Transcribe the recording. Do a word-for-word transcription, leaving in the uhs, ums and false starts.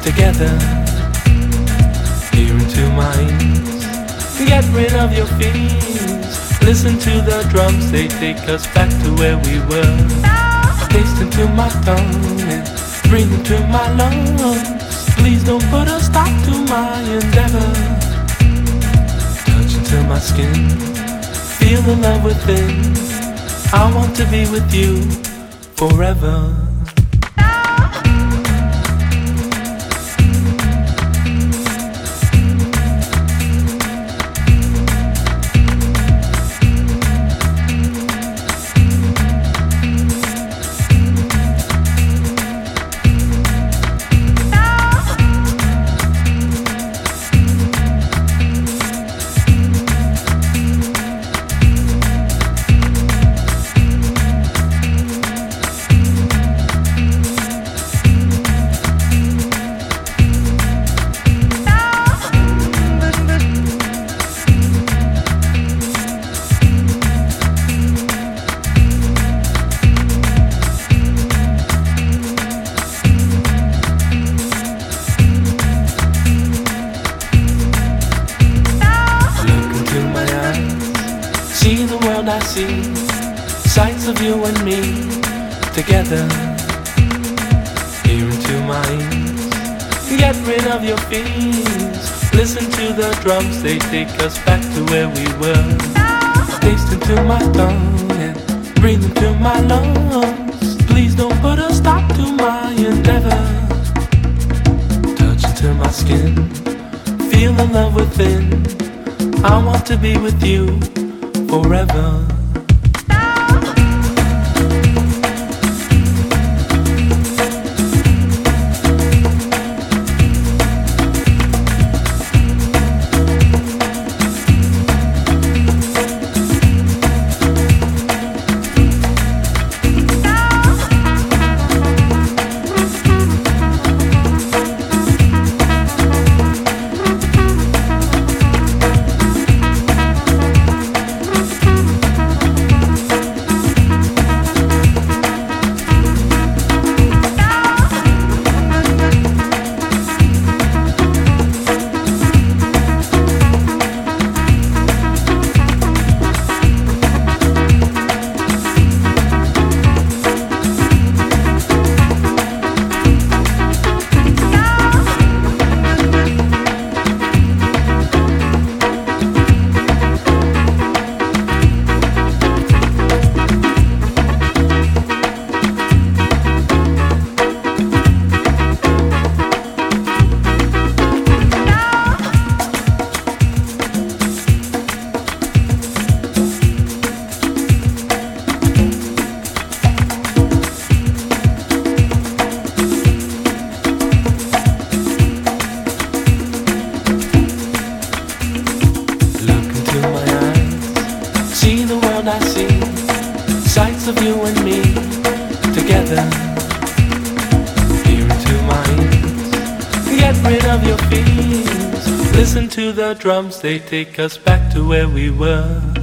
together, here into my ears. Get rid of your fears. Listen to the drums, they take us back to where we were. Taste into my tongue and breathe into my lungs. Please don't put a stop to my endeavor. Touch into my skin, feel the love within. I want to be with you forever. See the world I see, sights of you and me, together, here into my ears. Get rid of your fears. Listen to the drums, they take us back to where we were. Taste into my tongue and breathe into my lungs. Please don't put a stop to my endeavor. Touch into my skin, feel the love within. I want to be with you forever. I see sights of you and me together, here into my ears. Get rid of your fears. Listen to the drums, they take us back to where we were.